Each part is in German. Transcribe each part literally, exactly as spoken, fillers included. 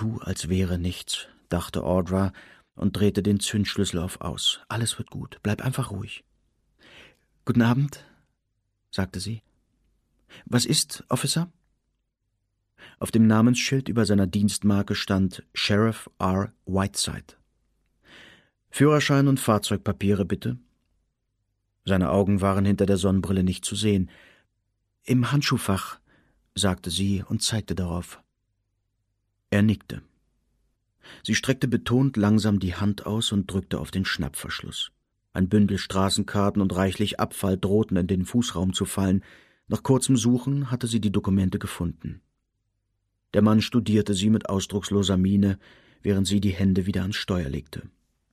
Tu, als wäre nichts, dachte Audra und drehte den Zündschlüssel auf Aus. Alles wird gut, bleib einfach ruhig. »Guten Abend«, sagte sie. »Was ist, Officer?« Auf dem Namensschild über seiner Dienstmarke stand Sheriff R. Whiteside. »Führerschein und Fahrzeugpapiere, bitte.« Seine Augen waren hinter der Sonnenbrille nicht zu sehen. »Im Handschuhfach«, sagte sie und zeigte darauf. Er nickte. Sie streckte betont langsam die Hand aus und drückte auf den Schnappverschluss. Ein Bündel Straßenkarten und reichlich Abfall drohten in den Fußraum zu fallen. Nach kurzem Suchen hatte sie die Dokumente gefunden. Der Mann studierte sie mit ausdrucksloser Miene, während sie die Hände wieder ans Steuer legte.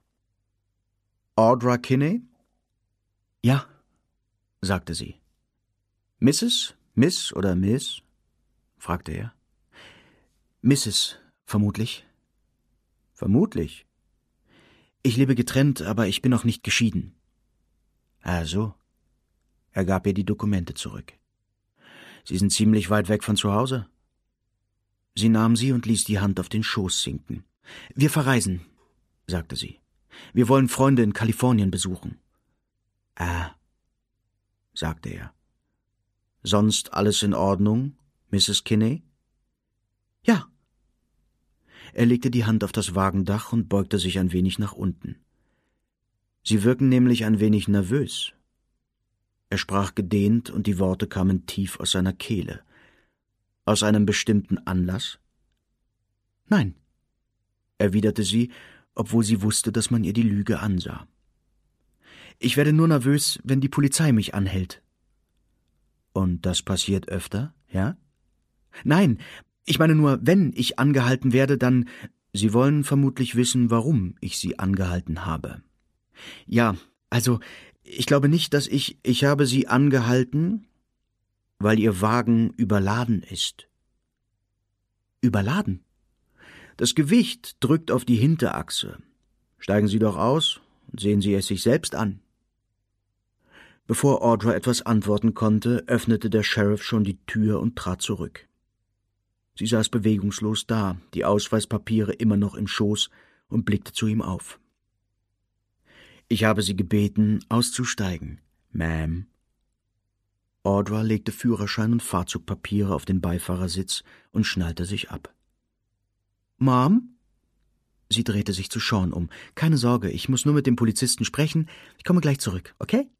»Audra Kinney?« »Ja«, sagte sie. »Misses, Miss oder Miss?« fragte er. »Misses, vermutlich.« »Vermutlich?« »Ich lebe getrennt, aber ich bin noch nicht geschieden.« »Ah, so.« Er gab ihr die Dokumente zurück. »Sie sind ziemlich weit weg von zu Hause?« Sie nahm sie und ließ die Hand auf den Schoß sinken. »Wir verreisen«, sagte sie. »Wir wollen Freunde in Kalifornien besuchen.« »Ah«, sagte er. »Sonst alles in Ordnung, Misses Kinney?« »Ja.« Er legte die Hand auf das Wagendach und beugte sich ein wenig nach unten. »Sie wirken nämlich ein wenig nervös.« Er sprach gedehnt und die Worte kamen tief aus seiner Kehle. »Aus einem bestimmten Anlass?« »Nein«, erwiderte sie, obwohl sie wusste, dass man ihr die Lüge ansah. »Ich werde nur nervös, wenn die Polizei mich anhält.« »Und das passiert öfter, ja?« »Nein, ich meine nur, wenn ich angehalten werde, dann... Sie wollen vermutlich wissen, warum ich Sie angehalten habe.« »Ja, also, ich glaube nicht, dass ich... Ich habe Sie angehalten, weil Ihr Wagen überladen ist.« »Überladen?« »Das Gewicht drückt auf die Hinterachse. Steigen Sie doch aus und sehen Sie es sich selbst an.« Bevor Audra etwas antworten konnte, öffnete der Sheriff schon die Tür und trat zurück. Sie saß bewegungslos da, die Ausweispapiere immer noch im Schoß, und blickte zu ihm auf. »Ich habe Sie gebeten, auszusteigen, Ma'am.« Audra legte Führerschein und Fahrzeugpapiere auf den Beifahrersitz und schnallte sich ab. »Mom?« Sie drehte sich zu Sean um. »Keine Sorge, ich muss nur mit dem Polizisten sprechen. Ich komme gleich zurück, okay?«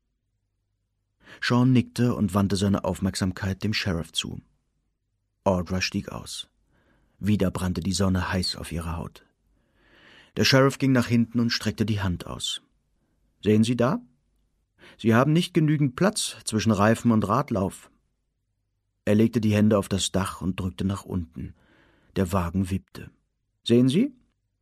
Sean nickte und wandte seine Aufmerksamkeit dem Sheriff zu. Audra stieg aus. Wieder brannte die Sonne heiß auf ihrer Haut. Der Sheriff ging nach hinten und streckte die Hand aus. »Sehen Sie da? Sie haben nicht genügend Platz zwischen Reifen und Radlauf.« Er legte die Hände auf das Dach und drückte nach unten. Der Wagen wippte. »Sehen Sie?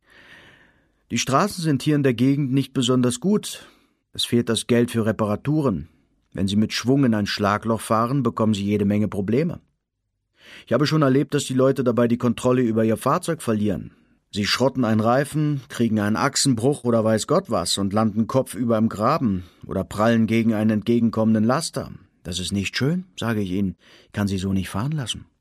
Die Straßen sind hier in der Gegend nicht besonders gut. Es fehlt das Geld für Reparaturen. Wenn Sie mit Schwung in ein Schlagloch fahren, bekommen Sie jede Menge Probleme. Ich habe schon erlebt, dass die Leute dabei die Kontrolle über ihr Fahrzeug verlieren. Sie schrotten einen Reifen, kriegen einen Achsenbruch oder weiß Gott was und landen kopfüber im Graben oder prallen gegen einen entgegenkommenden Laster. Das ist nicht schön, sage ich Ihnen. Ich kann Sie so nicht fahren lassen.«